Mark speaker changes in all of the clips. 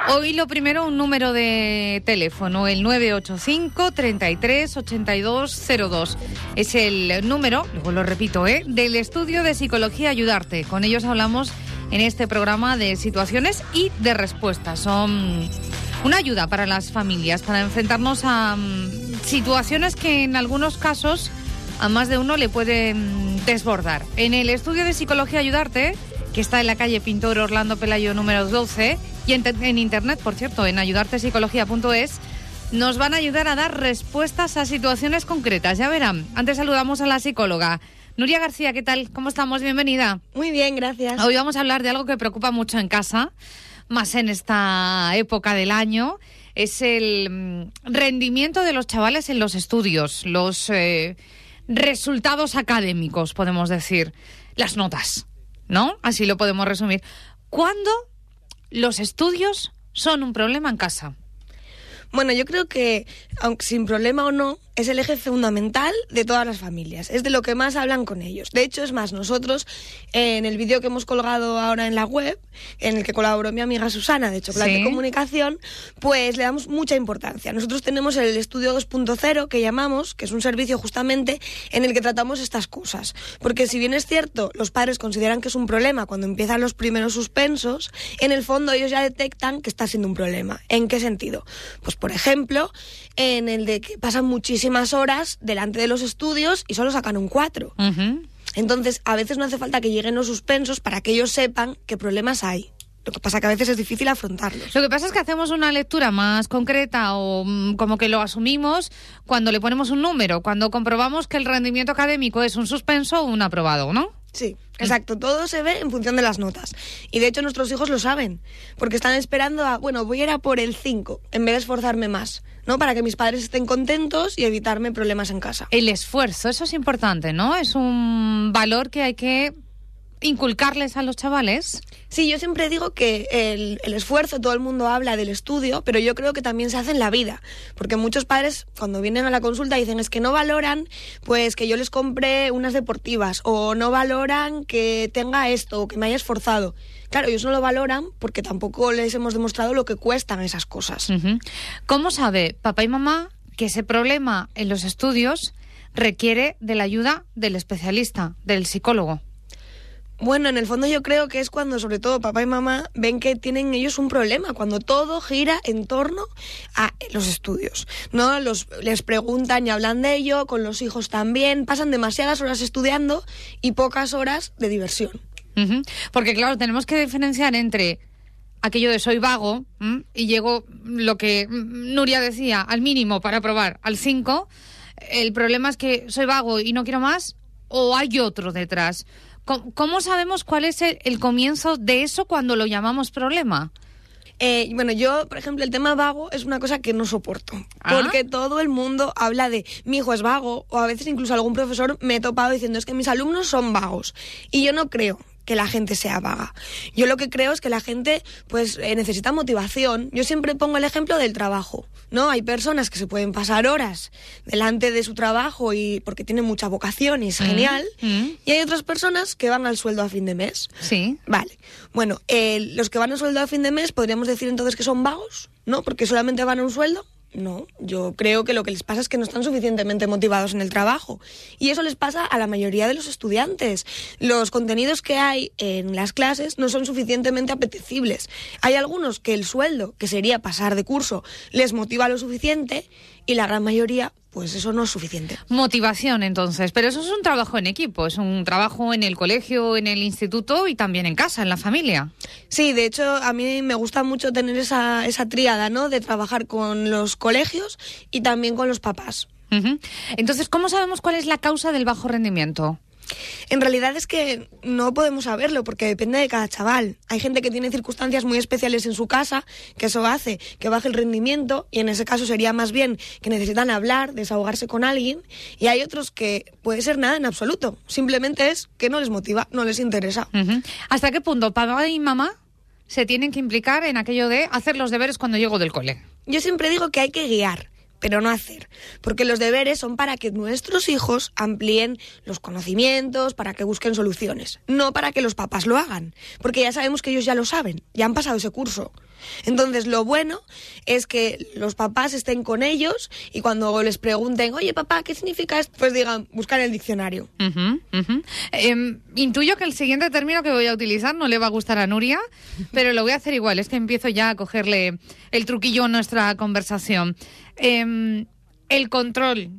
Speaker 1: Hoy lo primero, un número de teléfono, el 985 33 8202. Es el número, luego lo repito, del Estudio de Psicología Ayudarte. Con ellos hablamos en este programa de situaciones y de respuestas. Son una ayuda para las familias, para enfrentarnos a situaciones que en algunos casos a más de uno le pueden desbordar. En el Estudio de Psicología Ayudarte, que está en la calle Pintor Orlando Pelayo número 12, y en internet, por cierto, en ayudartepsicología.es, nos van a ayudar a dar respuestas a situaciones concretas. Ya verán. Antes saludamos a la psicóloga. Nuria García, ¿qué tal? ¿Cómo estamos? Bienvenida.
Speaker 2: Muy bien, gracias.
Speaker 1: Hoy vamos a hablar de algo que preocupa mucho en casa, más en esta época del año. Es el rendimiento de los chavales en los estudios, los resultados académicos, podemos decir, las notas, ¿no? Así lo podemos resumir. ¿Cuándo los estudios son un problema en casa?
Speaker 2: Bueno, yo creo que, aunque sin problema o no, es el eje fundamental de todas las familias. Es de lo que más hablan con ellos. De hecho, es más, nosotros, en el vídeo que hemos colgado ahora en la web, en el que colaboró mi amiga Susana de Chocolate Comunicación, pues le damos mucha importancia. Nosotros tenemos el estudio 2.0 que llamamos, que es un servicio justamente en el que tratamos estas cosas. Porque si bien es cierto, los padres consideran que es un problema cuando empiezan los primeros suspensos, en el fondo ellos ya detectan que está siendo un problema. ¿En qué sentido? Pues, por ejemplo, en el de que pasan muchísimas horas delante de los estudios y solo sacan un 4. Uh-huh. Entonces, a veces no hace falta que lleguen los suspensos para que ellos sepan qué problemas hay. Lo que pasa que a veces es difícil afrontarlos.
Speaker 1: Lo que pasa es que hacemos una lectura más concreta o como que lo asumimos cuando le ponemos un número, cuando comprobamos que el rendimiento académico es un suspenso o un aprobado, ¿no?
Speaker 2: Sí, exacto. Todo se ve en función de las notas. Y de hecho nuestros hijos lo saben, porque están esperando voy a ir a por el 5, en vez de esforzarme más, ¿no? Para que mis padres estén contentos y evitarme problemas en casa.
Speaker 1: El esfuerzo, eso es importante, ¿no? Es un valor que hay que inculcarles a los chavales.
Speaker 2: Sí, yo siempre digo que el esfuerzo, todo el mundo habla del estudio, pero yo creo que también se hace en la vida, porque muchos padres cuando vienen a la consulta dicen es que no valoran pues que yo les compre unas deportivas, o no valoran que tenga esto, o que me haya esforzado. Claro, ellos no lo valoran porque tampoco les hemos demostrado lo que cuestan esas cosas.
Speaker 1: Uh-huh. ¿Cómo sabe papá y mamá que ese problema en los estudios requiere de la ayuda del especialista, del psicólogo?
Speaker 2: Bueno, en el fondo yo creo que es cuando, sobre todo, papá y mamá ven que tienen ellos un problema, cuando todo gira en torno a los estudios, ¿no? Les preguntan y hablan de ello, con los hijos también, pasan demasiadas horas estudiando y pocas horas de diversión.
Speaker 1: Uh-huh. Porque, claro, tenemos que diferenciar entre aquello de soy vago y llego, lo que Nuria decía, al mínimo para aprobar, al 5. El problema es que soy vago y no quiero más, o hay otro detrás. ¿Cómo sabemos cuál es el comienzo de eso cuando lo llamamos problema?
Speaker 2: Bueno, yo, por ejemplo, el tema vago es una cosa que no soporto. Porque todo el mundo habla de mi hijo es vago, o a veces incluso algún profesor me he topado diciendo es que mis alumnos son vagos. Y yo no creo que la gente sea vaga. Yo lo que creo es que la gente pues necesita motivación. Yo siempre pongo el ejemplo del trabajo, ¿no? Hay personas que se pueden pasar horas delante de su trabajo y porque tienen mucha vocación y es genial, y hay otras personas que van al sueldo a fin de mes.
Speaker 1: Sí.
Speaker 2: Vale. Bueno, los que van al sueldo a fin de mes, ¿podríamos decir entonces que son vagos? ¿No? Porque solamente van a un sueldo. No, yo creo que lo que les pasa es que no están suficientemente motivados en el trabajo. Y eso les pasa a la mayoría de los estudiantes. Los contenidos que hay en las clases no son suficientemente apetecibles. Hay algunos que el sueldo, que sería pasar de curso, les motiva lo suficiente, y la gran mayoría, pues eso no es suficiente.
Speaker 1: Motivación, entonces. Pero eso es un trabajo en equipo, es un trabajo en el colegio, en el instituto y también en casa, en la familia.
Speaker 2: Sí, de hecho, a mí me gusta mucho tener esa tríada, ¿no? De trabajar con los colegios y también con los papás.
Speaker 1: Uh-huh. Entonces, ¿cómo sabemos cuál es la causa del bajo rendimiento?
Speaker 2: En realidad es que no podemos saberlo porque depende de cada chaval. Hay gente que tiene circunstancias muy especiales en su casa, que eso hace que baje el rendimiento, y en ese caso sería más bien que necesitan hablar, desahogarse con alguien, y hay otros que puede ser nada en absoluto. Simplemente es que no les motiva, no les interesa.
Speaker 1: Uh-huh. ¿Hasta qué punto papá y mamá se tienen que implicar en aquello de hacer los deberes cuando llego del cole?
Speaker 2: Yo siempre digo que hay que guiar, pero no hacer, porque los deberes son para que nuestros hijos amplíen los conocimientos, para que busquen soluciones, no para que los papás lo hagan, porque ya sabemos que ellos ya lo saben, ya han pasado ese curso. Entonces, lo bueno es que los papás estén con ellos y cuando les pregunten, oye, papá, ¿qué significa esto? Pues digan, buscar en el diccionario.
Speaker 1: Intuyo que el siguiente término que voy a utilizar no le va a gustar a Nuria, pero lo voy a hacer igual. Es que empiezo ya a cogerle el truquillo a nuestra conversación. El control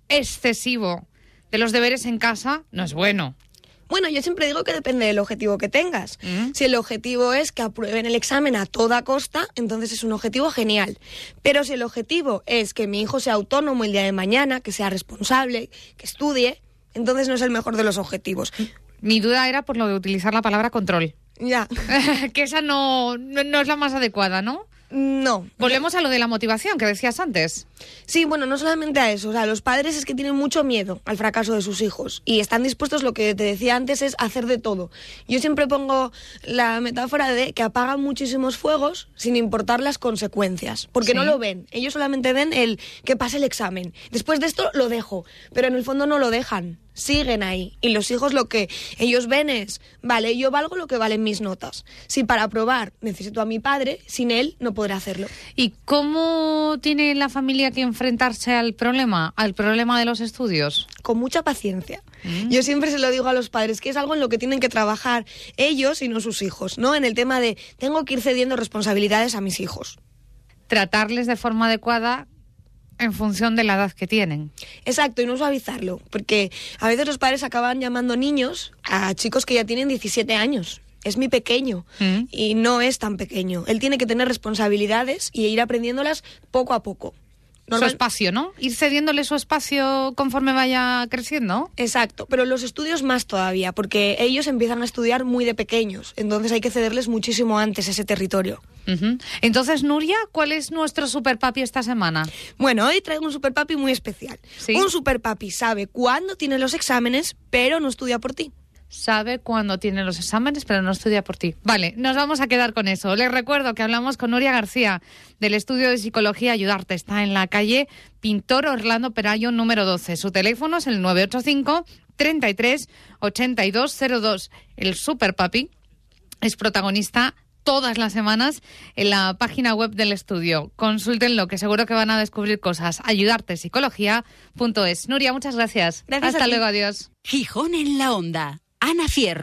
Speaker 1: excesivo de los deberes en casa no es bueno.
Speaker 2: Bueno, yo siempre digo que depende del objetivo que tengas. Si el objetivo es que aprueben el examen a toda costa, entonces es un objetivo genial. Pero si el objetivo es que mi hijo sea autónomo el día de mañana, que sea responsable, que estudie, entonces no es el mejor de los objetivos.
Speaker 1: Mi duda era por lo de utilizar la palabra control.
Speaker 2: Ya.
Speaker 1: Que esa no es la más adecuada, ¿no?
Speaker 2: No.
Speaker 1: Volvemos a lo de la motivación que decías antes.
Speaker 2: Sí, bueno, no solamente a eso. O sea, los padres es que tienen mucho miedo al fracaso de sus hijos y están dispuestos, lo que te decía antes, es hacer de todo. Yo siempre pongo la metáfora de que apagan muchísimos fuegos sin importar las consecuencias, porque no lo ven. Ellos solamente ven el que pase el examen. Después de esto lo dejo, pero en el fondo no lo dejan. Siguen ahí. Y los hijos lo que ellos ven es, vale, yo valgo lo que valen mis notas. Si para aprobar necesito a mi padre, sin él no podré hacerlo.
Speaker 1: ¿Y cómo tiene la familia que enfrentarse al problema de los estudios?
Speaker 2: Con mucha paciencia. Yo siempre se lo digo a los padres, que es algo en lo que tienen que trabajar ellos y no sus hijos, ¿no? En el tema de, tengo que ir cediendo responsabilidades a mis hijos.
Speaker 1: Tratarles de forma adecuada en función de la edad que tienen.
Speaker 2: Exacto, y no suavizarlo, porque a veces los padres acaban llamando niños a chicos que ya tienen 17 años. Es mi pequeño, y no es tan pequeño. Él tiene que tener responsabilidades y ir aprendiéndolas poco a poco.
Speaker 1: Su espacio, ¿no? Ir cediéndole su espacio conforme vaya creciendo.
Speaker 2: Exacto, pero los estudios más todavía, porque ellos empiezan a estudiar muy de pequeños, entonces hay que cederles muchísimo antes ese territorio.
Speaker 1: Entonces, Nuria, ¿cuál es nuestro superpapi esta semana?
Speaker 2: Bueno, hoy traigo un superpapi muy especial. ¿Sí? Un superpapi sabe cuándo tiene los exámenes, pero no estudia por ti.
Speaker 1: Sabe cuándo tiene los exámenes, pero no estudia por ti. Vale, nos vamos a quedar con eso. Les recuerdo que hablamos con Nuria García, del Estudio de Psicología Ayudarte. Está en la calle Pintor Orlando Perayo, número 12. Su teléfono es el 985 33 8202. El superpapi es protagonista todas las semanas en la página web del estudio. Consúltenlo, que seguro que van a descubrir cosas. ayudartepsicología.es. Nuria, muchas gracias.
Speaker 2: Gracias.
Speaker 1: Hasta luego, adiós.
Speaker 3: Gijón en la Onda. Ana Fierro.